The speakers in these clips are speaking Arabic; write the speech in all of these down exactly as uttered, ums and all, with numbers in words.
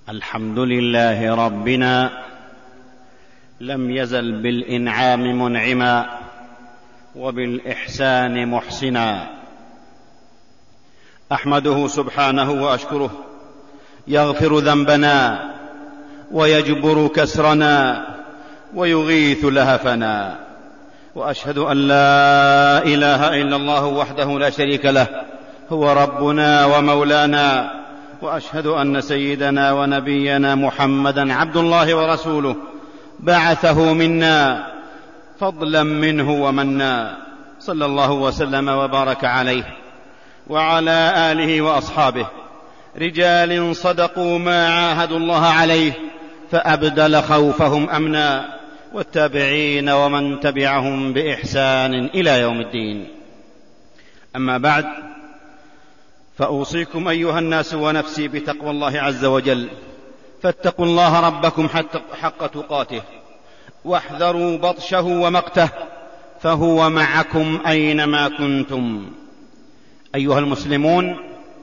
الحمد لله ربنا لم يزل بالإنعام منعما وبالإحسان محسنا. أحمده سبحانه وأشكره، يغفر ذنبنا ويجبر كسرنا ويغيث لهفنا، وأشهد أن لا إله إلا الله وحده لا شريك له هو ربنا ومولانا، وأشهد أن سيدنا ونبينا محمدا عبد الله ورسوله بعثه منا فضلا منه ومنا، صلى الله وسلم وبارك عليه وعلى آله وأصحابه، رجال صدقوا ما عاهدوا الله عليه فأبدل خوفهم أمنا، والتابعين ومن تبعهم بإحسان إلى يوم الدين. أما بعد، فأوصيكم أيها الناس ونفسي بتقوى الله عز وجل، فاتقوا الله ربكم حق تقاته، واحذروا بطشه ومقته، فهو معكم أينما كنتم. أيها المسلمون،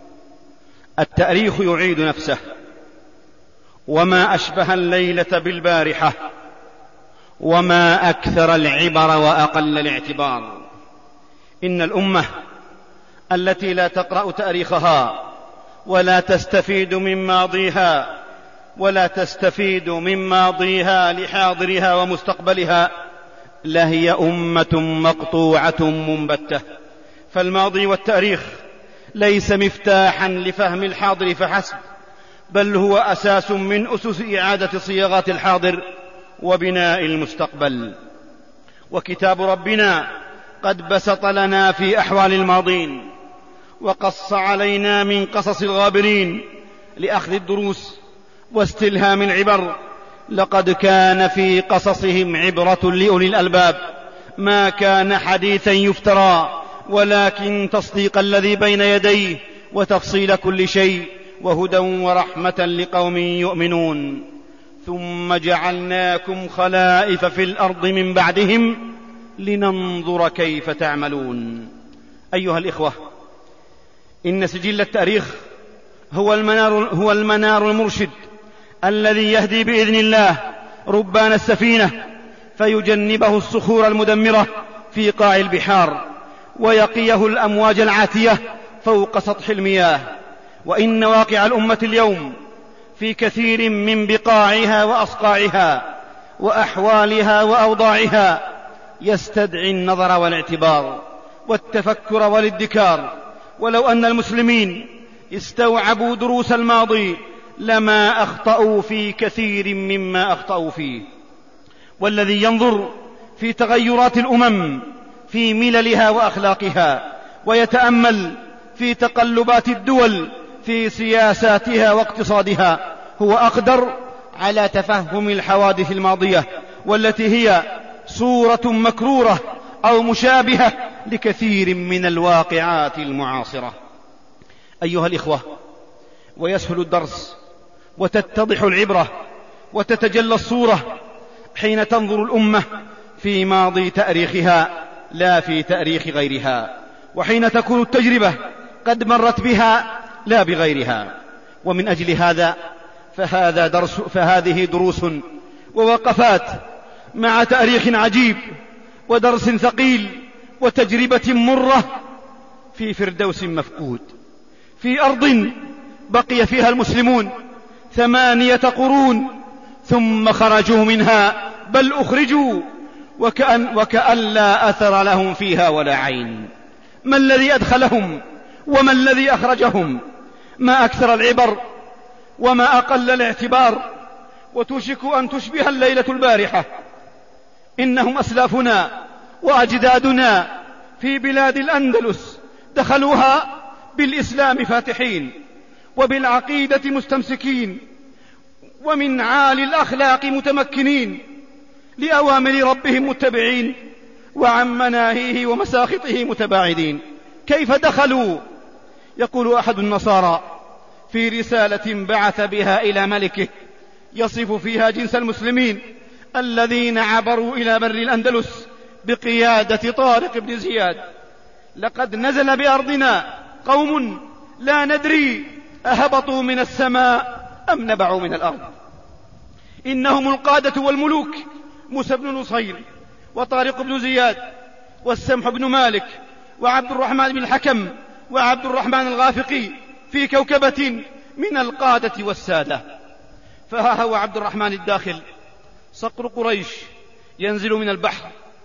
التاريخ يعيد نفسه، وما أشبه الليلة بالبارحة، وما أكثر العبر وأقل الاعتبار. إن الأمة التي لا تقرأ تاريخها ولا تستفيد من ماضيها ولا تستفيد من ماضيها لحاضرها ومستقبلها لهي أمة مقطوعة منبتة. فالماضي والتاريخ ليس مفتاحا لفهم الحاضر فحسب، بل هو أساس من أسس إعادة صياغات الحاضر وبناء المستقبل. وكتاب ربنا قد بسط لنا في أحوال الماضين، وقص علينا من قصص الغابرين لأخذ الدروس واستلهام العبر. لقد كان في قصصهم عبرة لأولي الألباب، ما كان حديثا يفترى، ولكن تصديق الذي بين يديه وتفصيل كل شيء، وهدى ورحمة لقوم يؤمنون. ثم جعلناكم خلائف في الأرض من بعدهم لننظر كيف تعملون. أيها الإخوة، إن سجل التاريخ هو المنار, هو المنار المرشد الذي يهدي بإذن الله ربان السفينة فيجنبه الصخور المدمرة في قاع البحار، ويقيه الأمواج العاتية فوق سطح المياه. وإن واقع الأمة اليوم في كثير من بقاعها وأصقاعها وأحوالها وأوضاعها يستدعي النظر والاعتبار والتفكر والادكار. ولو أن المسلمين استوعبوا دروس الماضي لما أخطأوا في كثير مما أخطأوا فيه. والذي ينظر في تغيرات الأمم في مللها وأخلاقها، ويتأمل في تقلبات الدول في سياساتها واقتصادها، هو أقدر على تفهم الحوادث الماضية، والتي هي صورة مكرورة أو مشابهة لكثير من الواقعات المعاصرة. أيها الإخوة، ويسهل الدرس وتتضح العبرة وتتجلى الصورة حين تنظر الأمة في ماضي تاريخها لا في تاريخ غيرها، وحين تكون التجربة قد مرت بها لا بغيرها. ومن أجل هذا فهذا درس فهذه دروس ووقفات مع تاريخ عجيب ودرس ثقيل وتجربة مرة في فردوس مفقود، في أرض بقي فيها المسلمون ثمانية قرون ثم خرجوا منها، بل أخرجوا وكأن, وكأن لا أثر لهم فيها ولا عين. ما الذي أدخلهم وما الذي أخرجهم؟ ما أكثر العبر وما أقل الاعتبار، وتوشك أن تشبه الليلة البارحة. إنهم أسلافنا وأجدادنا في بلاد الأندلس دخلوها بالإسلام فاتحين، وبالعقيدة مستمسكين، ومن عالي الأخلاق متمكنين، لأوامر ربهم متبعين، وعن مناهيه ومساخطه متباعدين. كيف دخلوا؟ يقول أحد النصارى في رسالة بعث بها إلى ملكه يصف فيها جنس المسلمين الذين عبروا إلى بر الأندلس بقيادة طارق بن زياد: لقد نزل بأرضنا قوم لا ندري أهبطوا من السماء أم نبعوا من الأرض. إنهم القادة والملوك موسى بن نصير وطارق بن زياد والسمح بن مالك وعبد الرحمن بن الحكم وعبد الرحمن الغافقي في كوكبة من القادة والسادة. فها هو عبد الرحمن الداخل صقر قريش ينزل من البحر،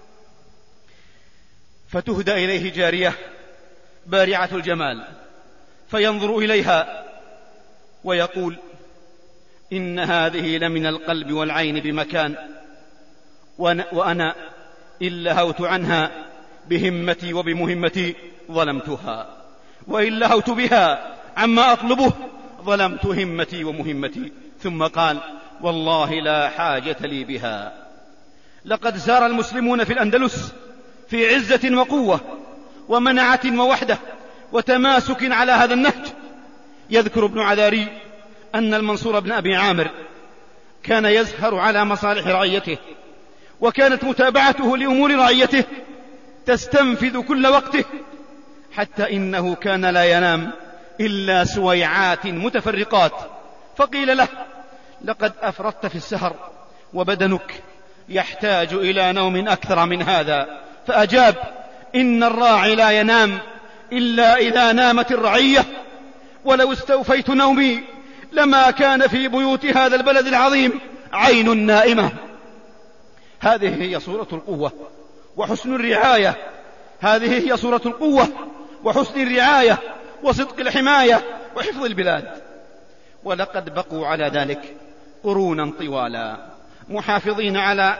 فتهدى إليه جارية بارعة الجمال فينظر إليها ويقول: إن هذه لمن القلب والعين بمكان، وأنا إن لهوت عنها بهمتي وبمهمتي ظلمتها، وإن لهوت بها عما أطلبه ظلمت همتي ومهمتي. ثم قال: والله لا حاجة لي بها. لقد سار المسلمون في الأندلس في عزة وقوة ومنعة ووحدة وتماسك على هذا النهج. يذكر ابن عذاري أن المنصور بن أبي عامر كان يزهر على مصالح رعيته، وكانت متابعته لأمور رعيته تستنفذ كل وقته، حتى إنه كان لا ينام إلا سويعات متفرقات. فقيل له: لقد أفرطت في السهر وبدنك يحتاج إلى نوم أكثر من هذا. فأجاب: إن الراعي لا ينام إلا إذا نامت الرعية، ولو استوفيت نومي لما كان في بيوت هذا البلد العظيم عين نائمة. هذه هي صورة القوة وحسن الرعاية، هذه هي صورة القوة وحسن الرعاية وصدق الحماية وحفظ البلاد. ولقد بقوا على ذلك قرونا طوالا، محافظين على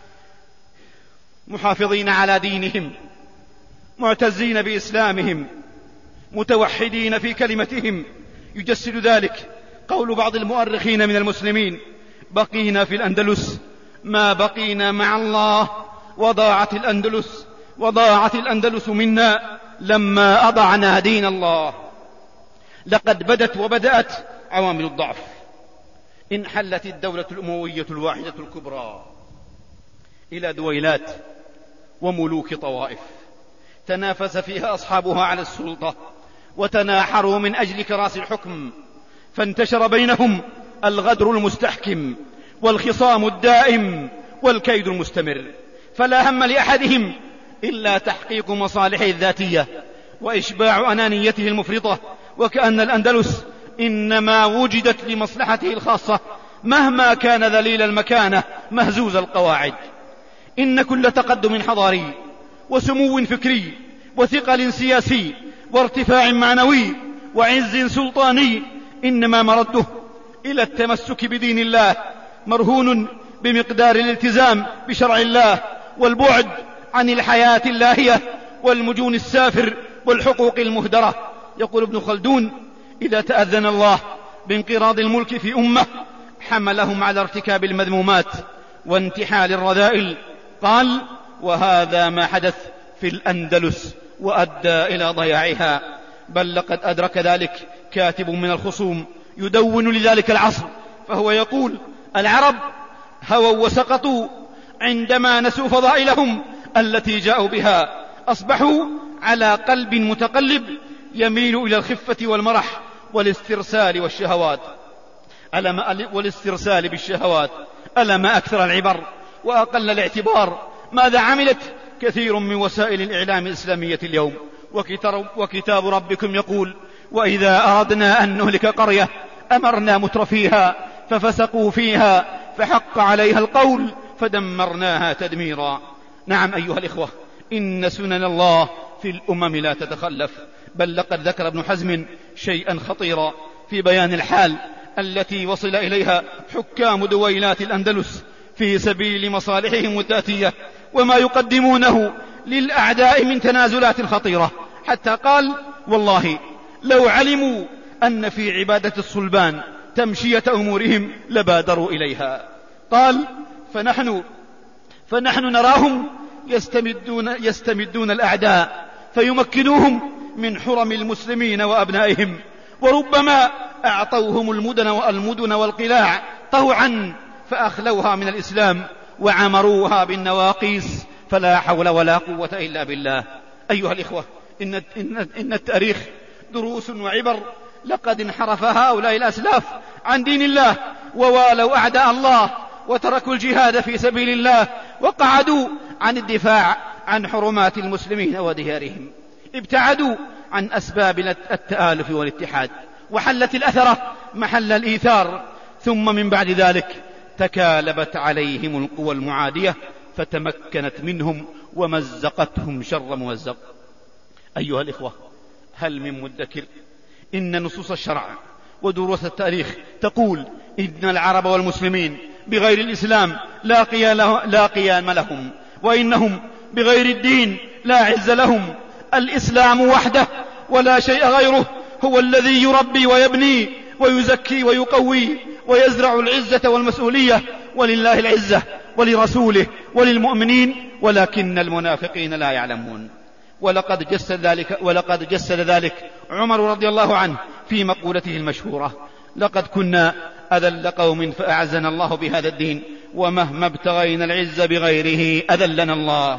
محافظين على دينهم، معتزين بإسلامهم، متوحدين في كلمتهم. يجسد ذلك قول بعض المؤرخين من المسلمين: بقينا في الأندلس ما بقينا مع الله، وضاعت الأندلس وضاعت الأندلس منا لما أضعنا دين الله. لقد بدت وبدأت عوامل الضعف. انحلت الدولة الأموية الواحدة الكبرى إلى دويلات وملوك طوائف تنافس فيها أصحابها على السلطة وتناحروا من أجل كراسي الحكم، فانتشر بينهم الغدر المستحكم والخصام الدائم والكيد المستمر، فلا هم لأحدهم إلا تحقيق مصالحه الذاتية وإشباع أنانيته المفرطة، وكأن الأندلس إنما وجدت لمصلحته الخاصة مهما كان ذليل المكانة مهزوز القواعد. إن كل تقدم حضاري وسمو فكري وثقل سياسي وارتفاع معنوي وعز سلطاني إنما مرده إلى التمسك بدين الله، مرهون بمقدار الالتزام بشرع الله والبعد عن الحياة اللاهية والمجون السافر والحقوق المهدرة. يقول ابن خلدون: إذا تأذن الله بانقراض الملك في أمة حملهم على ارتكاب المذمومات وانتحال الرذائل. قال: وهذا ما حدث في الأندلس وأدى إلى ضياعها، بل لقد أدرك ذلك كاتب من الخصوم يدون لذلك العصر، فهو يقول: العرب هووا وسقطوا عندما نسوا فضائلهم التي جاءوا بها، أصبحوا على قلب متقلب يميل إلى الخفة والمرح والاسترسال والشهوات ألم والاسترسال بالشهوات. ألم أكثر العبر وأقل الاعتبار ماذا عملت كثير من وسائل الإعلام الإسلامية اليوم. وكتاب ربكم يقول: وإذا أردنا أن نهلك قرية أمرنا مترفيها ففسقوا فيها فحق عليها القول فدمرناها تدميرا. نعم أيها الإخوة، إن سنن الله في الأمم لا تتخلف، بل لقد ذكر ابن حزم شيئا خطيرا في بيان الحال التي وصل إليها حكام دويلات الأندلس في سبيل مصالحهم الذاتية وما يقدمونه للأعداء من تنازلات خطيرة، حتى قال: والله لو علموا أن في عبادة الصلبان تمشية أمورهم لبادروا إليها. قال: فنحن, فنحن نراهم يستمدون, يستمدون الأعداء فيمكنوهم من حرم المسلمين وأبنائهم، وربما أعطوهم المدن والمدن والقلاع طوعا فأخلوها من الإسلام وعمروها بالنواقيس، فلا حول ولا قوة إلا بالله. أيها الإخوة، إن, إن, إن التاريخ دروس وعبر. لقد انحرف هؤلاء الأسلاف عن دين الله ووالوا أعداء الله وتركوا الجهاد في سبيل الله وقعدوا عن الدفاع عن حرمات المسلمين وديارهم، ابتعدوا عن أسباب التآلف والاتحاد، وحلت الأثرة محل الإيثار. ثم من بعد ذلك تكالبت عليهم القوى المعادية فتمكنت منهم ومزقتهم شر ممزق. أيها الإخوة، هل من مدكر؟ إن نصوص الشرع ودروس التاريخ تقول إن العرب والمسلمين بغير الإسلام لا قيام لهم، وإنهم بغير الدين لا عز لهم. الإسلام وحده ولا شيء غيره هو الذي يربي ويبني ويزكي ويقوي ويزرع العزة والمسؤولية، ولله العزة ولرسوله وللمؤمنين ولكن المنافقين لا يعلمون. ولقد جسد ذلك, ولقد جسد ذلك عمر رضي الله عنه في مقولته المشهورة: لقد كنا أذل قوم فأعزنا الله بهذا الدين، ومهما ابتغينا العز بغيره أذلنا الله.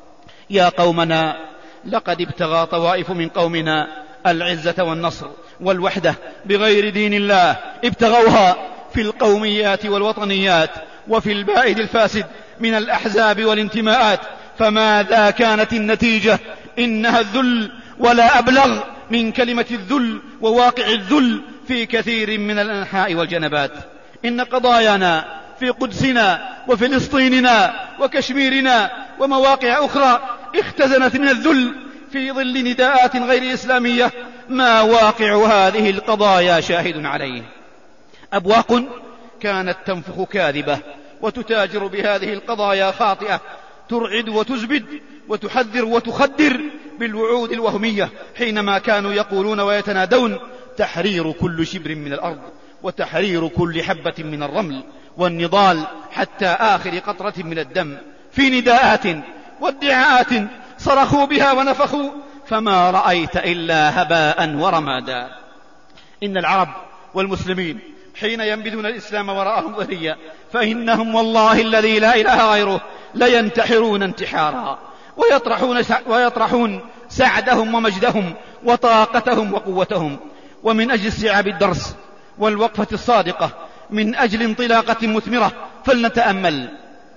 يا قومنا، لقد ابتغى طوائف من قومنا العزة والنصر والوحدة بغير دين الله، ابتغوها في القوميات والوطنيات وفي البائد الفاسد من الأحزاب والانتماءات، فماذا كانت النتيجة؟ إنها الذل، ولا أبلغ من كلمة الذل وواقع الذل في كثير من الأنحاء والجنبات. إن قضايانا في قدسنا وفلسطيننا وكشميرنا ومواقع أخرى اختزنت من الذل في ظل نداءات غير إسلامية ما واقع هذه القضايا شاهد عليه. أبواق كانت تنفخ كاذبة وتتاجر بهذه القضايا خاطئة، ترعد وتزبد وتحذر وتخدر بالوعود الوهمية، حينما كانوا يقولون ويتنادون: تحرير كل شبر من الأرض، وتحرير كل حبة من الرمل، والنضال حتى آخر قطرة من الدم، في نداءات وادعاءات صرخوا بها ونفخوا، فما رأيت إلا هباء ورمادا. إن العرب والمسلمين حين ينبذون الإسلام وراءهم ظهريا فإنهم والله الذي لا إله غيره لينتحرون انتحارا، ويطرحون, ويطرحون سعدهم ومجدهم وطاقتهم وقوتهم. ومن أجل استيعاب الدرس والوقفة الصادقة، من أجل انطلاقة مثمرة، فلنتأمل.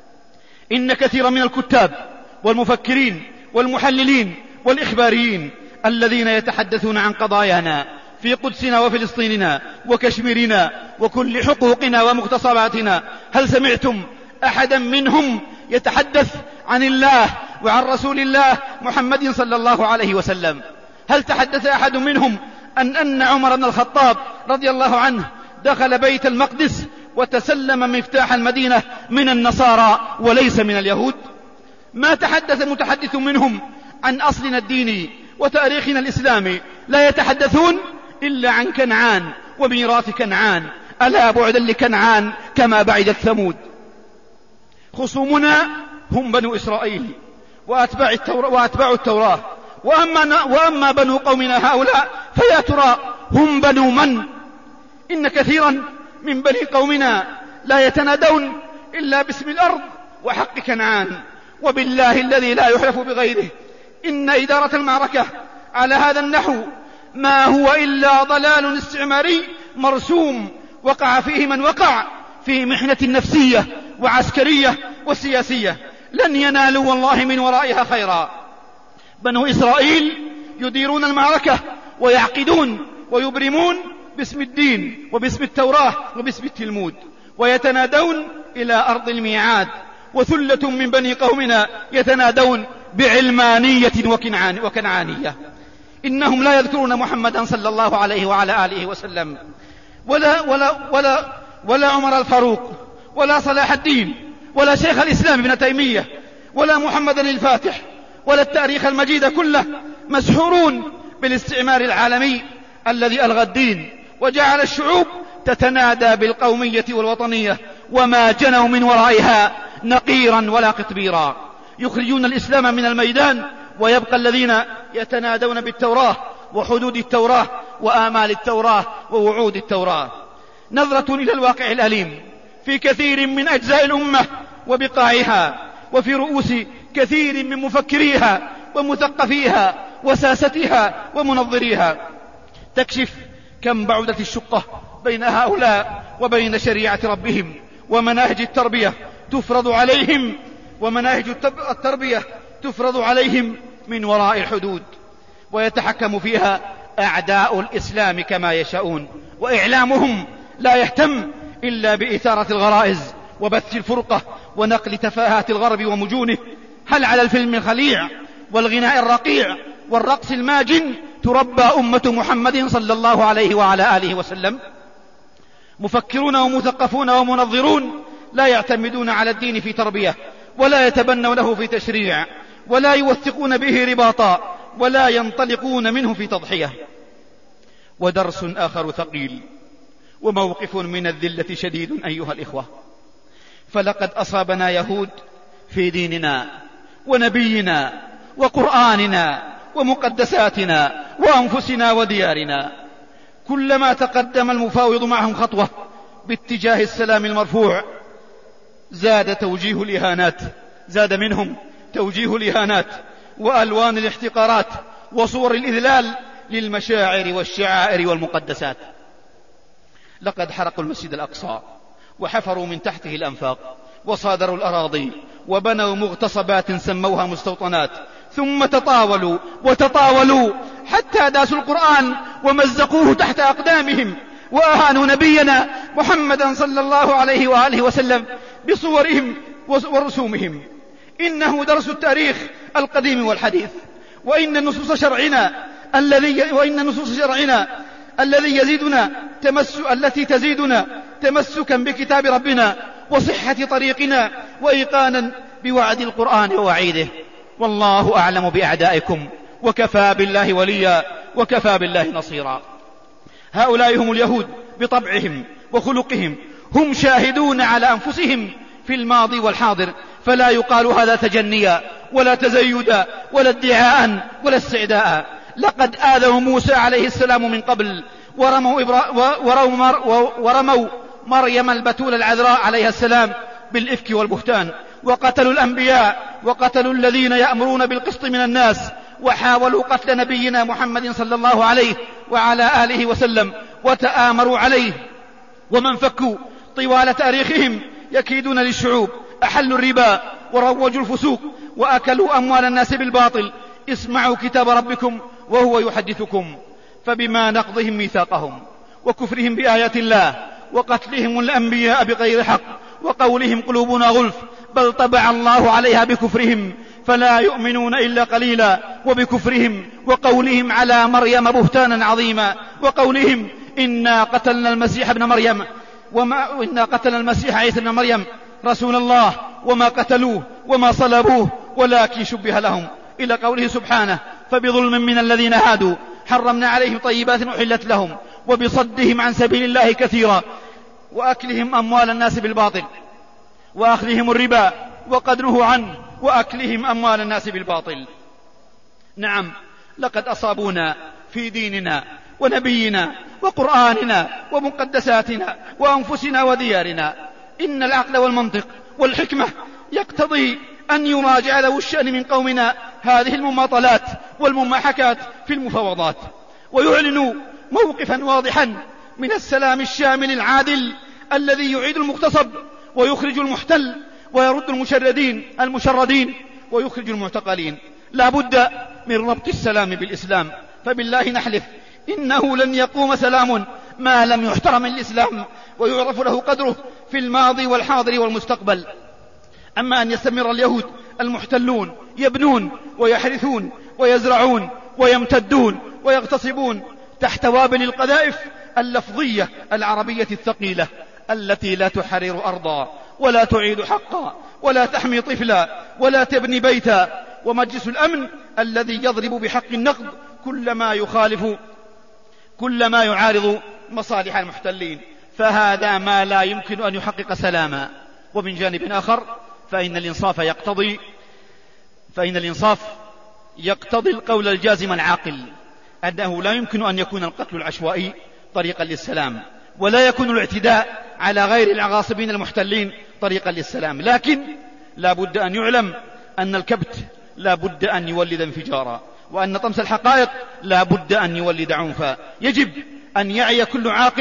إن كثيرا من الكتاب والمفكرين والمحللين والإخباريين الذين يتحدثون عن قضايانا في قدسنا وفلسطيننا وكشميرنا وكل حقوقنا ومغتصباتنا، هل سمعتم أحدا منهم يتحدث عن الله وعن رسول الله محمد صلى الله عليه وسلم؟ هل تحدث أحد منهم أن أن عمر بن الخطاب رضي الله عنه دخل بيت المقدس وتسلم مفتاح المدينة من النصارى وليس من اليهود؟ ما تحدث متحدث منهم عن أصلنا الديني وتاريخنا الإسلامي، لا يتحدثون إلا عن كنعان وميراث كنعان. ألا بعدا لكنعان كما بعدت ثمود. خصومنا هم بنو إسرائيل وأتباع التوراة, وأتباع التوراة وأما, وأما بنو قومنا هؤلاء فيا ترى هم بنو من؟ إن كثيرا من بني قومنا لا يتنادون إلا باسم الأرض وحق كنعان، وبالله الذي لا يحلف بغيره إن إدارة المعركة على هذا النحو ما هو إلا ضلال استعماري مرسوم وقع فيه من وقع في محنة نفسية وعسكرية وسياسية، لن ينالوا والله من ورائها خيرا. بنو إسرائيل يديرون المعركة ويعقدون ويبرمون باسم الدين وباسم التوراة وباسم التلمود، ويتنادون إلى أرض الميعاد، وثلة من بني قومنا يتنادون بعلمانية وكنعان وكنعانية. إنهم لا يذكرون محمدا صلى الله عليه وعلى آله وسلم، ولا, ولا, ولا, ولا عمر الفاروق، ولا صلاح الدين، ولا شيخ الإسلام ابن تيمية، ولا محمدا الفاتح، ولا التاريخ المجيد كله. مسحورون بالاستعمار العالمي الذي ألغى الدين وجعل الشعوب تتنادى بالقومية والوطنية، وما جنوا من ورائها نقيرا ولا قطبيرا. يخرجون الإسلام من الميدان، ويبقى الذين يتنادون بالتوراة وحدود التوراة وآمال التوراة ووعود التوراة. نظرة إلى الواقع الأليم في كثير من أجزاء الأمة وبقاعها، وفي رؤوس كثير من مفكريها ومثقفيها وساستها ومنظريها، تكشف كم بعدت الشقة بين هؤلاء وبين شريعة ربهم، ومناهج التربية تفرض عليهم ومناهج التربية تفرض عليهم من وراء الحدود، ويتحكم فيها أعداء الإسلام كما يشاءون، وإعلامهم لا يهتم إلا بإثارة الغرائز وبث الفرقة ونقل تفاهات الغرب ومجونه. هل على الفيلم الخليع والغناء الرقيع والرقص الماجن تربى أمة محمد صلى الله عليه وعلى آله وسلم؟ مفكرون ومثقفون ومنظرون لا يعتمدون على الدين في تربية، ولا يتبنونه في تشريع، ولا يوثقون به رباطا، ولا ينطلقون منه في تضحية. ودرس آخر ثقيل وموقف من الذلة شديد أيها الإخوة، فلقد أصابنا يهود في ديننا ونبينا وقرآننا ومقدساتنا وأنفسنا وديارنا. كلما تقدم المفاوض معهم خطوة باتجاه السلام المرفوع زاد توجيه الإهانات زاد منهم توجيه الإهانات وألوان الاحتقارات وصور الإذلال للمشاعر والشعائر والمقدسات. لقد حرقوا المسجد الأقصى وحفروا من تحته الأنفاق وصادروا الأراضي وبنوا مغتصبات سموها مستوطنات، ثم تطاولوا وتطاولوا حتى داسوا القرآن ومزقوه تحت أقدامهم، وأهانوا نبينا محمدا صلى الله عليه وآله وسلم بصورهم ورسومهم. إنه درس التاريخ القديم والحديث، وإن نصوص شرعنا الذي وإن نصوص شرعنا الذي يزيدنا تمس التي تزيدنا تمسكا بكتاب ربنا وصحة طريقنا وإيقانا بوعد القرآن ووعيده. والله أعلم بأعدائكم وكفى بالله وليا وكفى بالله نصيرا. هؤلاء هم اليهود بطبعهم وخلقهم، هم شاهدون على أنفسهم في الماضي والحاضر، فلا يقال هذا تجنيا ولا تزيدا ولا ادعاء ولا استعداء. لقد آذوا موسى عليه السلام من قبل ورموا, إبرا ورموا, ورموا مريم البتول العذراء عليها السلام بالإفك والبهتان، وقتلوا الأنبياء وقتلوا الذين يأمرون بالقسط من الناس، وحاولوا قتل نبينا محمد صلى الله عليه وعلى آله وسلم وتآمروا عليه. ومن فكوا طوال تاريخهم يكيدون للشعوب، أحلوا الربا وروجوا الفسوق وأكلوا أموال الناس بالباطل. اسمعوا كتاب ربكم وهو يحدثكم. فبما نقضهم ميثاقهم وكفرهم بآيات الله وقتلهم الأنبياء بغير حق وقولهم قلوبنا غلف بل طبع الله عليها بكفرهم فلا يؤمنون إلا قليلا، وبكفرهم وقولهم على مريم بهتانا عظيما، وقولهم إنا قتلنا المسيح ابن مريم وما إنا قتلنا المسيح عيسى ابن مريم رسول الله وما قتلوه وما صلبوه ولكن شبه لهم، إلى قوله سبحانه فبظلم من الذين هادوا حرمنا عليهم طيبات أحلت لهم وبصدهم عن سبيل الله كثيرا وأكلهم أموال الناس بالباطل وأخذهم الربا وقد نهوا عنه وأكلهم أموال الناس بالباطل. نعم، لقد أصابونا في ديننا ونبينا وقرآننا ومقدساتنا وأنفسنا وديارنا. إن العقل والمنطق والحكمة يقتضي أن يراجع ذو الشأن من قومنا هذه المماطلات والمماحكات في المفاوضات، ويعلنوا موقفا واضحا من السلام الشامل العادل الذي يعيد المغتصب ويخرج المحتل ويرد المشردين المشردين ويخرج المعتقلين. لا بد من ربط السلام بالإسلام، فبالله نحلف إنه لن يقوم سلام ما لم يحترم الإسلام ويعرف له قدره في الماضي والحاضر والمستقبل. أما أن يستمر اليهود المحتلون يبنون ويحرثون ويزرعون ويمتدون ويغتصبون تحت وابل القذائف اللفظية العربية الثقيلة التي لا تحرر أرضا ولا تعيد حقا ولا تحمي طفلا ولا تبني بيتا، ومجلس الأمن الذي يضرب بحق النقد كل ما يخالف كل ما يعارض مصالح المحتلين، فهذا ما لا يمكن أن يحقق سلاما. ومن جانب آخر فإن الإنصاف يقتضي فإن الإنصاف يقتضي القول الجازم العاقل أنه لا يمكن أن يكون القتل العشوائي طريقا للسلام، ولا يكون الاعتداء على غير العغاصبين المحتلين طريقا للسلام، لكن لا بد أن يعلم أن الكبت لا بد أن يولد انفجارا، وأن طمس الحقائق لا بد أن يولد عنفا. يجب أن يعي كل عاقل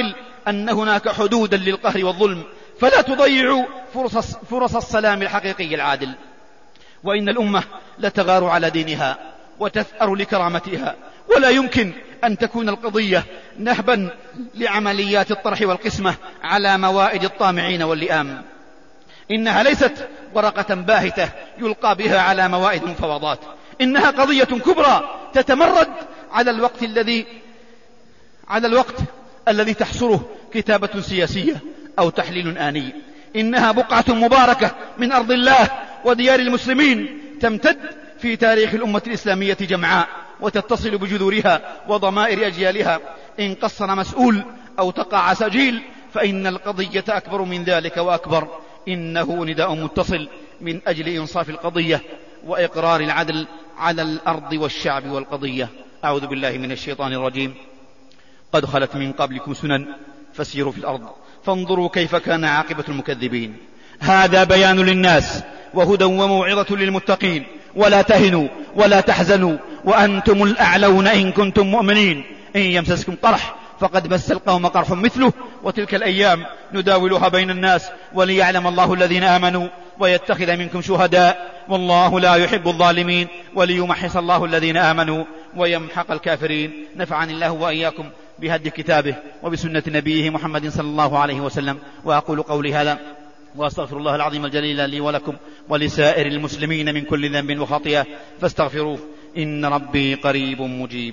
أن هناك حدودا للقهر والظلم، فلا تضيعوا فرص, فرص السلام الحقيقي العادل. وإن الأمة لتغار على دينها وتثأر لكرامتها، ولا يمكن أن تكون القضية نهبا لعمليات الطرح والقسمة على موائد الطامعين واللئام. إنها ليست ورقة باهتة يلقى بها على موائد المفاوضات، إنها قضية كبرى تتمرد على الوقت الذي على الوقت الذي تحصره كتابة سياسية أو تحليل آني. إنها بقعة مباركة من أرض الله وديار المسلمين، تمتد في تاريخ الأمة الإسلامية جمعاء، وتتصل بجذورها وضمائر أجيالها. إن قصر مسؤول أو تقاعس جيل فإن القضية أكبر من ذلك وأكبر. إنه نداء متصل من أجل إنصاف القضية وإقرار العدل على الأرض والشعب والقضية. أعوذ بالله من الشيطان الرجيم. قد خلت من قبلكم سنن فسيروا في الأرض فانظروا كيف كان عاقبة المكذبين. هذا بيان للناس وهدى وموعظة للمتقين. ولا تهنوا ولا تحزنوا وأنتم الأعلون إن كنتم مؤمنين. إن يمسسكم قرح فقد مس القوم قرح مثله، وتلك الأيام نداولها بين الناس وليعلم الله الذين آمنوا ويتخذ منكم شهداء والله لا يحب الظالمين وليمحص الله الذين آمنوا ويمحق الكافرين. نفعني الله وإياكم بهدي كتابه وبسنة نبيه محمد صلى الله عليه وسلم. وأقول قولي هذا وأستغفر الله العظيم الجليل لي ولكم ولسائر المسلمين من كل ذنب وخطيئة فاستغفروه إن ربي قريب مجيب.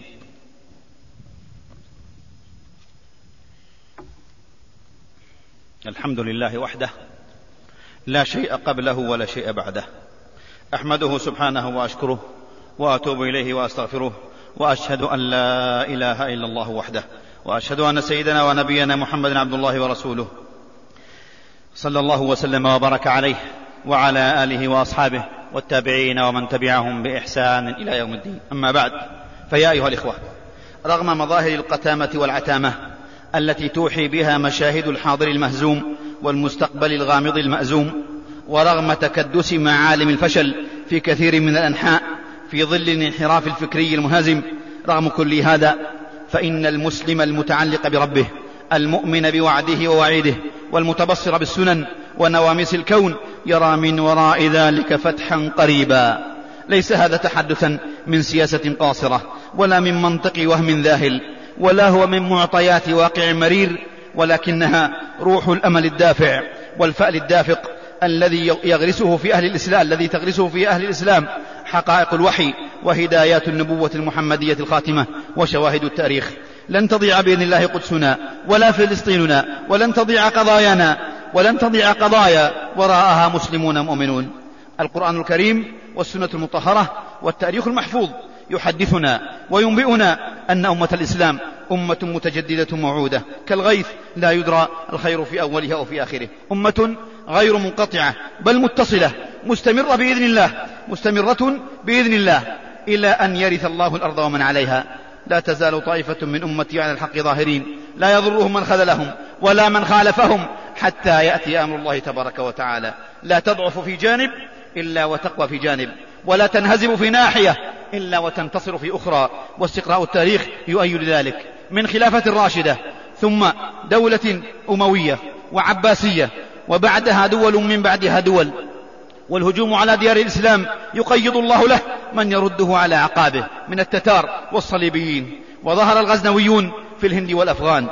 الحمد لله وحده لا شيء قبله ولا شيء بعده، أحمده سبحانه وأشكره وأتوب إليه وأستغفره، وأشهد أن لا إله إلا الله وحده، وأشهد أن سيدنا ونبينا محمد عبد الله ورسوله صلى الله وسلم وبارك عليه وعلى آله وأصحابه والتابعين ومن تبعهم بإحسان إلى يوم الدين. أما بعد، فيا أيها الإخوة، رغم مظاهر القتامة والعتامة التي توحي بها مشاهد الحاضر المهزوم والمستقبل الغامض المأزوم، ورغم تكدس معالم الفشل في كثير من الأنحاء في ظل الانحراف الفكري المنهزم، رغم كل هذا فإن المسلم المتعلق بربه المؤمن بوعده ووعيده والمتبصر بالسنن ونواميس الكون يرى من وراء ذلك فتحا قريبا. ليس هذا تحدثا من سياسة قاصرة ولا من منطق وهم ذاهل، ولا هو من معطيات واقع مرير، ولكنها روح الأمل الدافع والفأل الدافق الذي يغرسه في أهل الإسلام الذي تغرسه في أهل الإسلام حقائق الوحي وهدايات النبوة المحمدية الخاتمة وشواهد التاريخ. لن تضيع بإذن الله قدسنا ولا فلسطيننا، ولن تضيع قضايانا ولن تضيع قضايا وراءها مسلمون مؤمنون. القرآن الكريم والسنة المطهرة والتاريخ المحفوظ يحدثنا وينبئنا أن أمة الإسلام أمة متجددة موعودة كالغيث لا يدرى الخير في أوله أو في آخره، أمة غير منقطعة بل متصلة مستمرة بإذن الله مستمرة بإذن الله إلى أن يرث الله الأرض ومن عليها. لا تزال طائفة من أمتي على الحق ظاهرين لا يضرهم من خذلهم ولا من خالفهم حتى يأتي أمر الله تبارك وتعالى. لا تضعف في جانب إلا وتقوى في جانب، ولا تنهزم في ناحية إلا وتنتصر في أخرى. واستقراء التاريخ يؤيد ذلك من خلافة راشدة ثم دولة أموية وعباسية وبعدها دول من بعدها دول، والهجوم على ديار الإسلام يقيض الله له من يرده على عقابه من التتار والصليبيين. وظهر الغزنويون في الهند والأفغان،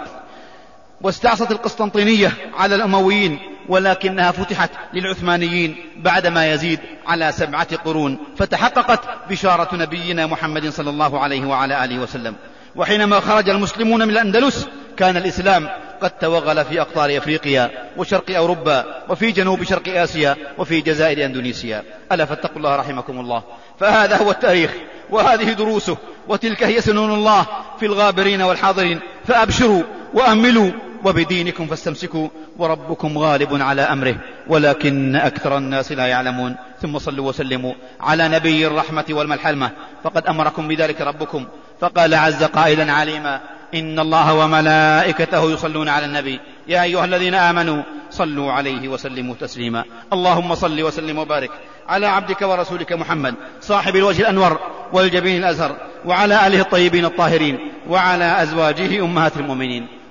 واستعصت القسطنطينية على الأمويين، ولكنها فتحت للعثمانيين بعدما يزيد على سبعة قرون، فتحققت بشارة نبينا محمد صلى الله عليه وعلى آله وسلم. وحينما خرج المسلمون من الأندلس كان الإسلام قد توغل في أقطار أفريقيا وشرق أوروبا وفي جنوب شرق آسيا وفي جزائر أندونيسيا. ألا فاتقوا الله رحمكم الله، فهذا هو التاريخ وهذه دروسه، وتلك هي سنون الله في الغابرين والحاضرين. فأبشروا وأملوا وبدينكم فاستمسكوا وربكم غالب على أمره ولكن أكثر الناس لا يعلمون. ثم صلوا وسلموا على نبي الرحمة والملحمة، فقد أمركم بذلك ربكم فقال عز قائلا عليما: إن الله وملائكته يصلون على النبي يا أيها الذين آمنوا صلوا عليه وسلموا تسليما. اللهم صل وسلم وبارك على عبدك ورسولك محمد صاحب الوجه الأنور والجبين الأزهر، وعلى آله الطيبين الطاهرين، وعلى أزواجه أمهات المؤمنين،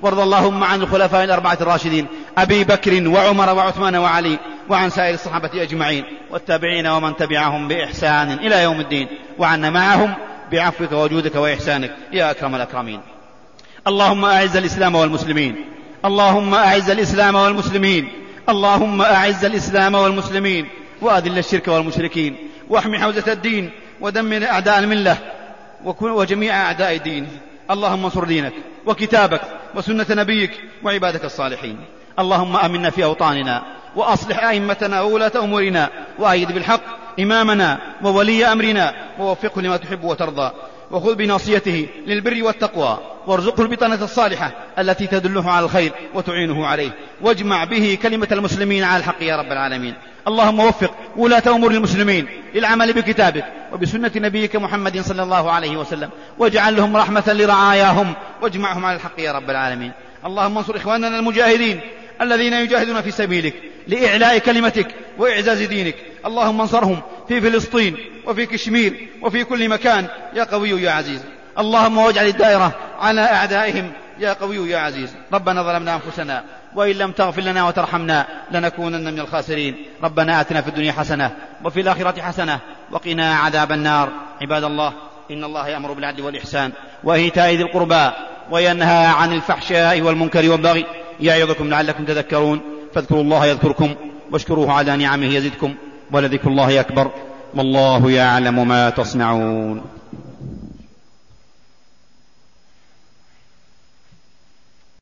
وارض اللهم عن الخلفاء الأربعة الراشدين أبي بكر وعمر وعثمان وعلي وعن سائر الصحابة أجمعين والتابعين ومن تبعهم بإحسان إلى يوم الدين، وعنا معهم بعفوك وجودك وإحسانك يا أكرم الأكرمين. اللهم أعز الإسلام والمسلمين، اللهم أعز الإسلام والمسلمين، اللهم أعز الإسلام والمسلمين، وأذل الشرك والمشركين، واحمي حوزة الدين، ودمر أعداء الملة وجميع أعداء الدين. اللهم انصر دينك وكتابك وسنة نبيك وعبادك الصالحين. اللهم آمنا في أوطاننا، وأصلح أئمتنا وولاة أمورنا، وأيد بالحق إمامنا وولي أمرنا، ووفقه لما تحب وترضى، وخذ بناصيته للبر والتقوى، وارزقه البطانة الصالحة التي تدله على الخير وتعينه عليه، واجمع به كلمة المسلمين على الحق يا رب العالمين. اللهم وفق ولاة أمور المسلمين للعمل بكتابك وبسنة نبيك محمد صلى الله عليه وسلم، واجعل لهم رحمة لرعاياهم، واجمعهم على الحق يا رب العالمين. اللهم انصر إخواننا المجاهدين الذين يجاهدون في سبيلك لإعلاء كلمتك وإعزاز دينك. اللهم انصرهم في فلسطين وفي كشمير وفي كل مكان يا قوي يا عزيز. اللهم واجعل الدائرة على أعدائهم يا قوي يا عزيز. ربنا ظلمنا أنفسنا وإن لم تغفر لنا وترحمنا لنكونن من الخاسرين. ربنا آتنا في الدنيا حسنة وفي الآخرة حسنة وقنا عذاب النار. عباد الله، إن الله يأمر بالعدل والإحسان وإيتاء ذي القربى وينهى عن الفحشاء والمنكر والبغي يعظكم لعلكم تذكرون. فاذكروا الله يذكركم واشكروه على نعمه يزدكم ولذكر الله أكبر والله يعلم ما تصنعون.